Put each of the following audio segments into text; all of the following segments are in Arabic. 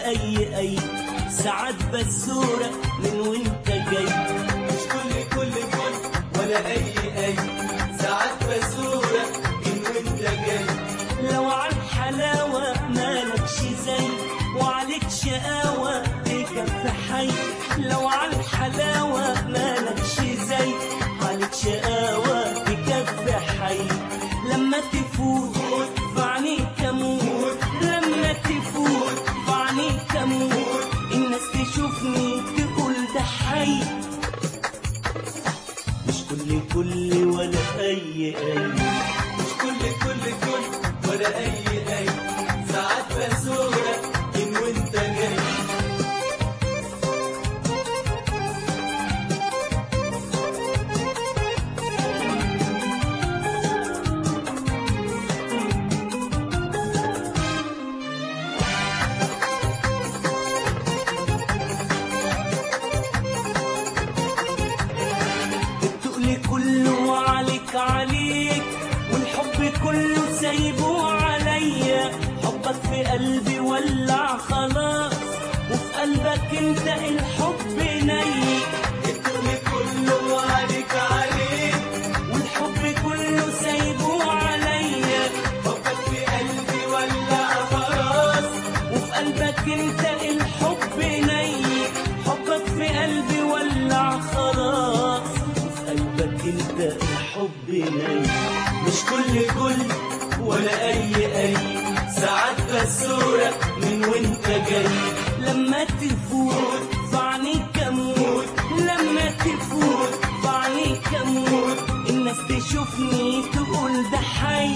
أي ساعات بسورة من وانت جاي. مش كل ولا أي ساعات بسورة من وانت جاي. لو عالحلاوة مالكش زي وعليك شقاوة تكفي حي. لو عالحلاوة مالكش زي عليك شقاوة تكفي حي. لما تفوت في عينيك اموت، لما تفوت في عينيك اموت، الناس تشوفني تقول ده حي. مش كل ولا أي مش كل ولا أي ساعات بسورة من وانت جاي. كله عليك والحب كله سايبه عليا. حبك في قلبي ولع خلاص وفي قلبك انت الحب ني. الدنيا كله عليك والحب كله سايبه عليا. حبك في قلبي ولع خلاص وفي قلبك انت الحب ني. حبك في قلبي ولع خلاص قلبك انت الحب ني. مش كل ولا أي ساعات بسورة من وانت جاي. لما تفوت في عينيك اموت، لما تفوت في عينيك اموت، الناس تشوفني تقول ده حي.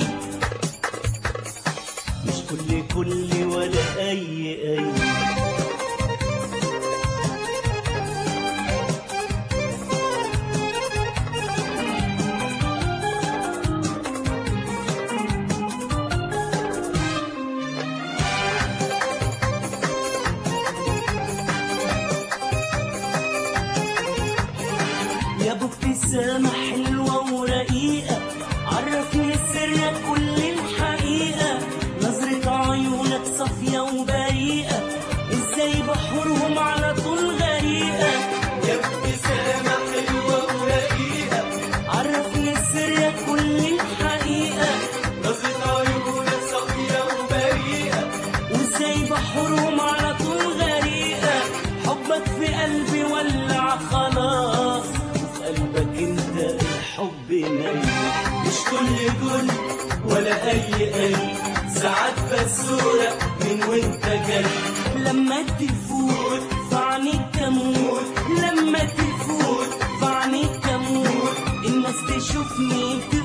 مش كل ولا أي يا ابو ابتسامة حلوة ورقيقة، عرفني سرك كل الحقيقة. نظرة عيونك صافية وبريئة، ازاي بحورهم على طول غريقة. يا ابتسامة حلوة ورقيقة، عرفني سرك كل الحقيقة. نظرة عيونك صافية وبريئة، وازاي بحورهم على طول غريقة. حبك في قلبي ولع خلاص قلبك انت الحب ني. مش كل ولا أي ساعات بسورة من وانت جاي. لما تفوت في عينيك اموت، لما تفوت في عينيك اموت، الناس تشوفني